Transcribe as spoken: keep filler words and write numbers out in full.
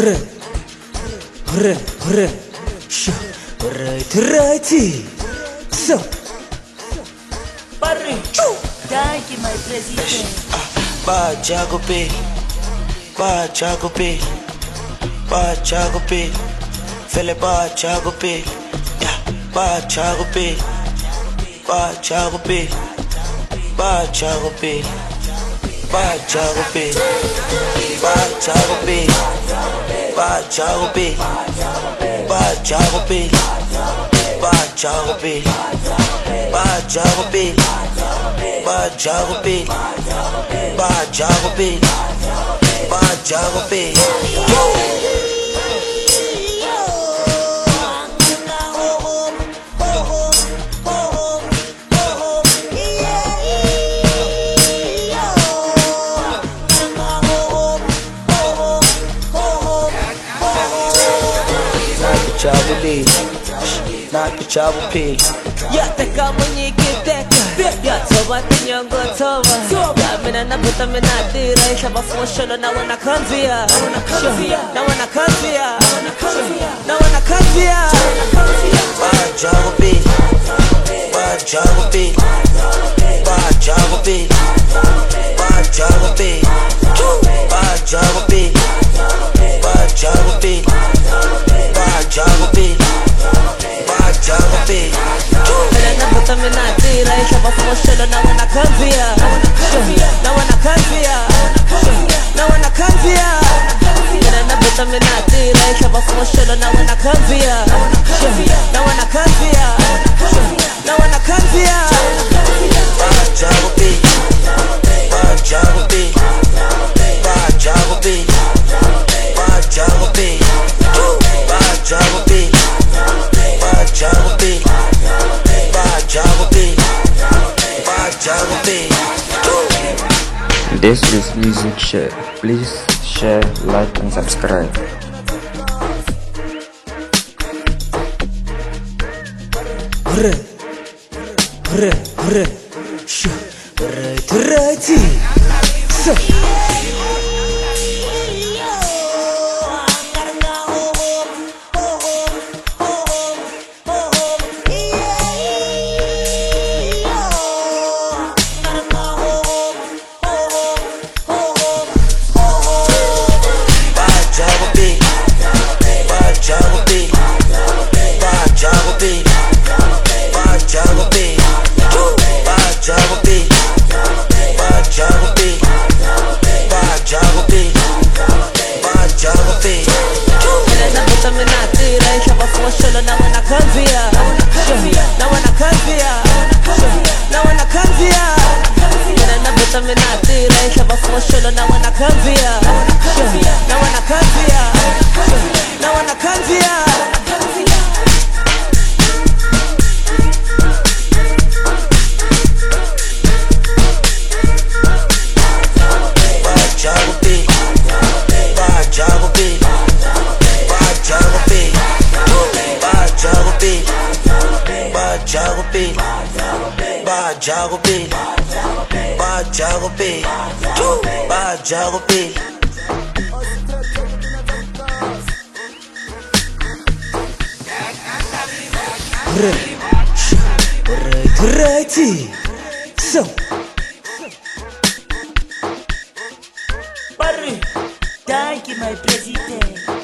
Hurra, hurra, hurra, sho, right, righty, so. Barry, thank you, my president. Ba Jago P, Ba Jago P, Ba Jago P, Fele Ba Jago P, yeah, Ba Jago P, Ba Jago P, Ba Jago P, Ba Jago P, Ba Jago P, Ba Jago P, Ba Jago P, Ba Jago P, Ba Jago P, Ba Jago P, Ba Jago P, Ba Jago P. Chabuli, Naki Chabupi. Yataka munyikiteka yatoba tinyongo toba yamina nabuta minatira ishabafuma sholo na wana kanzia na wana kanzia na wana kanzia Ba Jago P, Ba Jago P, Ba Jago P, Ba Jago P, Ba Jago P, Ba Jago P, Ba Jago P, Ba Jago P. nabuta minatira ishabafuma sholo na wana kanzia na wana kanzia na wana kanzia nabuta minatira ishabafuma sholo na wana kanzia na wana kanzia na wana kanzia Ba Jago P, Ba Jago P, Ba Jago P, Ba Jago P, Ba Jago P, Ba Jago P, Ba Jago P, Ba Jago P. This is Music Share. Please share, like and subscribe. Hurra, hurra, hurra, sho, right, righty, so. Jago P, Ba Jago P, Ba Jago P, Ba Jago P. Right, righty, so. Barry, thank you, my president.